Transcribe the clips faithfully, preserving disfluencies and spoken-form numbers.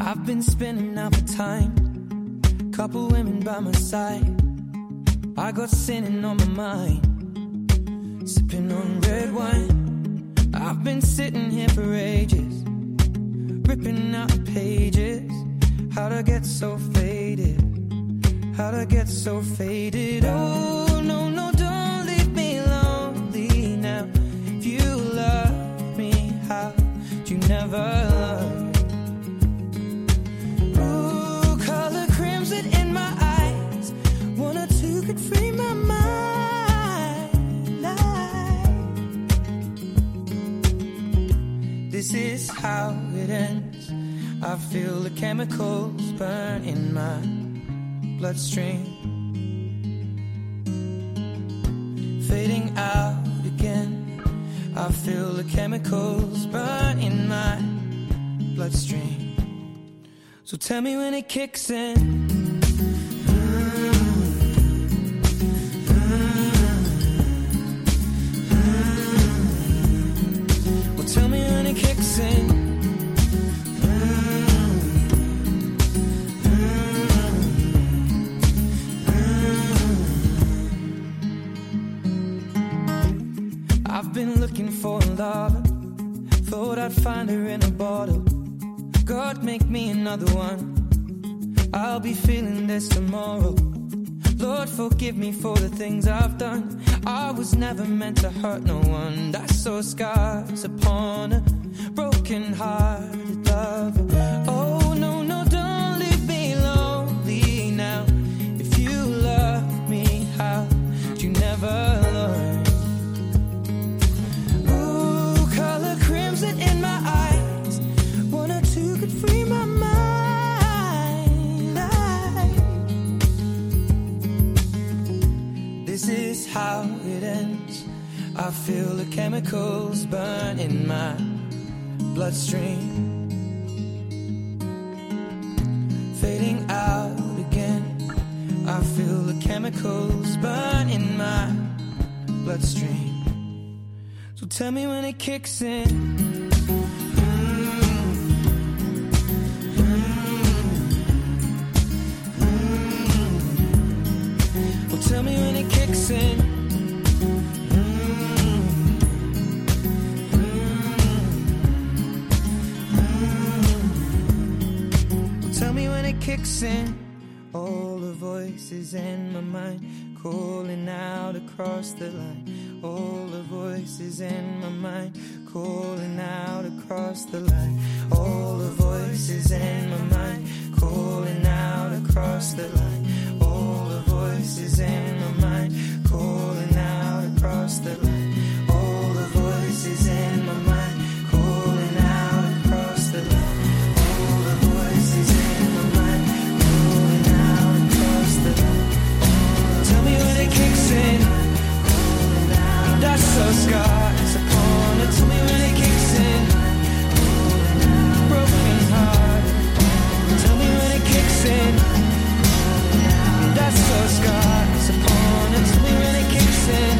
I've been spinning out for time, couple women by my side. I got sinning on my mind, sipping on red wine. I've been sitting here for ages, ripping out the pages. How'd I get so faded? How'd I get so faded? Oh, no, no, don't leave me lonely now. If you love me, how'd you never love? Ooh, color crimson in my eyes. One or two could free my mind. This is how it ends. I feel the chemicals burn in my bloodstream, fading out again. I feel the chemicals burn in my bloodstream. So tell me when it kicks in. Well, tell me when it kicks in. I've been looking for a lover, thought I'd find her in a bottle. God, make me another one. I'll be feeling this tomorrow. Lord, forgive me for the things I've done. I was never meant to hurt no one. I saw scars upon a broken-hearted lover. Oh, no, no, don't leave me lonely now. If you love me, how'd you never learn? Ooh, color crimson in my eyes. One or two could free my mind. This is how it ends. I feel the chemicals burn in my bloodstream, fading out again. I feel the chemicals burn in my bloodstream. So tell me when it kicks in. Well, tell me when it kicks in. Well, tell me when it kicks in. All the voices in my mind calling out across the line. All the voices in my mind calling out across the line. All the voices in my mind calling out across the line. All the voices in my mind calling out across the line. All the voices in my mind calling out across the line. All the voices in my mind calling out across the line. Tell me when it kicks in. That's so scars upon it. Tell me when it kicks in. Broken heart. Tell me when it kicks in. That's so scars upon it. Tell me when it kicks in.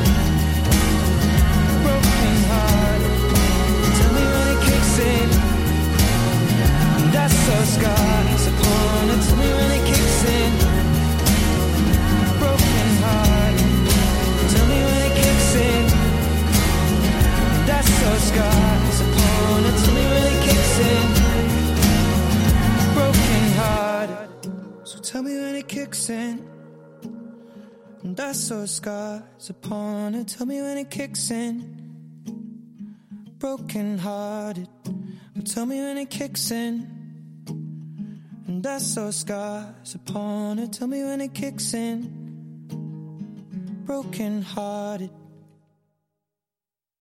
Broken heart. Tell me when it kicks in. That's so scars upon it. Tell me when it kicks in. Broken heart. Tell me when it kicks in. That's so scars upon it. Tell me when it kicks in. Broken heart. So tell me when it kicks in. That's so scars upon it. Tell me when it kicks in. Broken hearted. Tell me when it kicks in. And that's so scars upon it. Tell me when it kicks in. Broken hearted.